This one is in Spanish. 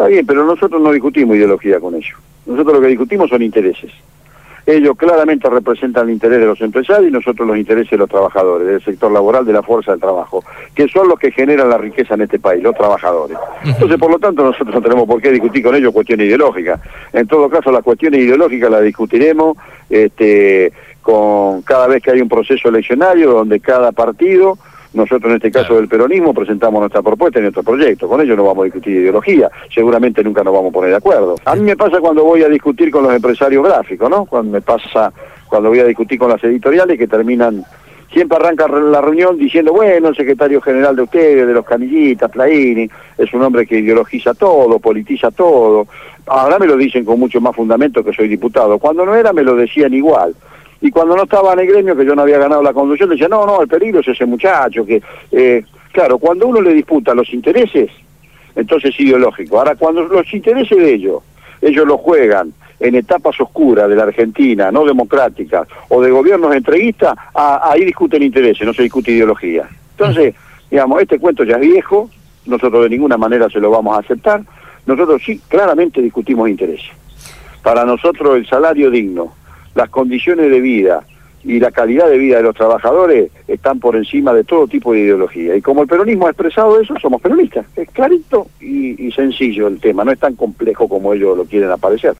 Está bien, pero nosotros no discutimos ideología con ellos. Nosotros lo que discutimos son intereses. Ellos claramente representan el interés de los empresarios y nosotros los intereses de los trabajadores, del sector laboral, de la fuerza del trabajo, que son los que generan la riqueza en este país, los trabajadores. Entonces, por lo tanto, nosotros no tenemos por qué discutir con ellos cuestiones ideológicas. En todo caso, las cuestiones ideológicas las discutiremos con cada vez que hay un proceso eleccionario donde cada partido, nosotros en este caso del peronismo, presentamos nuestra propuesta y nuestro proyecto. Con ellos no vamos a discutir ideología, seguramente nunca nos vamos a poner de acuerdo. A mí me pasa cuando voy a discutir con los empresarios gráficos, ¿no? Cuando voy a discutir con las editoriales que terminan, siempre arranca la reunión diciendo, bueno, el secretario general de ustedes, de los Canillitas, Plaini, es un hombre que ideologiza todo, politiza todo. Ahora me lo dicen con mucho más fundamento que soy diputado. Cuando no era me lo decían igual. Y cuando no estaba en el gremio, que yo no había ganado la conducción, decía, no, el peligro es ese muchacho, que... claro, cuando uno le disputa los intereses, entonces es ideológico. Ahora, cuando los intereses de ellos los juegan en etapas oscuras de la Argentina, no democráticas, o de gobiernos entreguistas, ahí discuten intereses, no se discute ideología. Entonces, digamos, este cuento ya es viejo, nosotros de ninguna manera se lo vamos a aceptar, nosotros sí, claramente discutimos intereses. Para nosotros el salario digno, las condiciones de vida y la calidad de vida de los trabajadores están por encima de todo tipo de ideología. Y como el peronismo ha expresado eso, somos peronistas. Es clarito y sencillo el tema, no es tan complejo como ellos lo quieren aparecer.